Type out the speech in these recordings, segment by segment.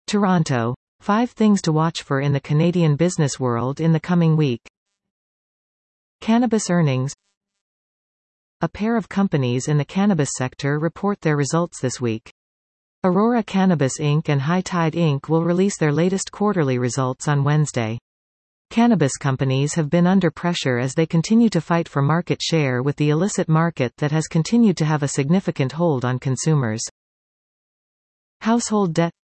Toronto. 5 things to watch for in the Canadian business world in the coming week. Cannabis earnings. A pair of companies in the cannabis sector report their results this week. Aurora Cannabis Inc. and High Tide Inc. will release their latest quarterly results on Wednesday. Cannabis companies have been under pressure as they continue to fight for market share with the illicit market that has continued to have a significant hold on consumers. Household debt.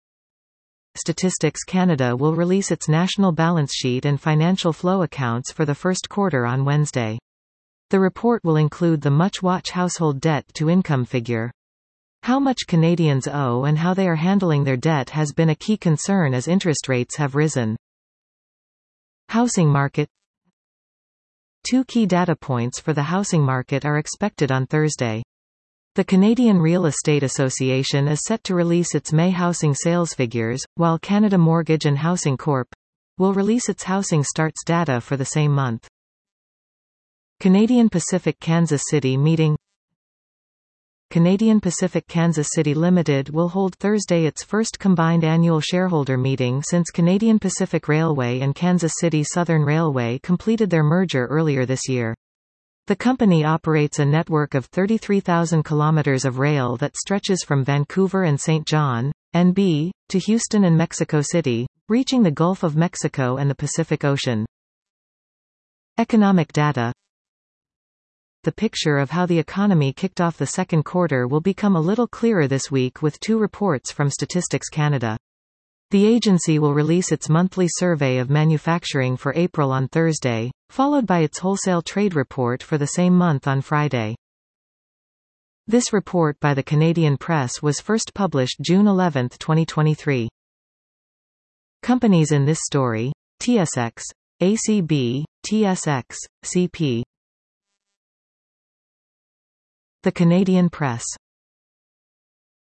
Statistics Canada will release its national balance sheet and financial flow accounts for the first quarter on Wednesday. The report will include the much-watched household debt-to-income figure. How much Canadians owe and how they are handling their debt has been a key concern as interest rates have risen. Housing market. 2 key data points for the housing market are expected on Thursday. The Canadian Real Estate Association is set to release its May housing sales figures, while Canada Mortgage and Housing Corp. will release its housing starts data for the same month. Canadian Pacific Kansas City meeting. Canadian Pacific Kansas City Limited will hold Thursday its first combined annual shareholder meeting since Canadian Pacific Railway and Kansas City Southern Railway completed their merger earlier this year. The company operates a network of 33,000 kilometers of rail that stretches from Vancouver and St. John, NB, to Houston and Mexico City, reaching the Gulf of Mexico and the Pacific Ocean. Economic data. The picture of how the economy kicked off the second quarter will become a little clearer this week with 2 reports from Statistics Canada. The agency will release its monthly survey of manufacturing for April on Thursday, followed by its wholesale trade report for the same month on Friday. This report by the Canadian Press was first published June 11, 2023. Companies in this story: TSX, ACB, TSX, CP. The Canadian Press.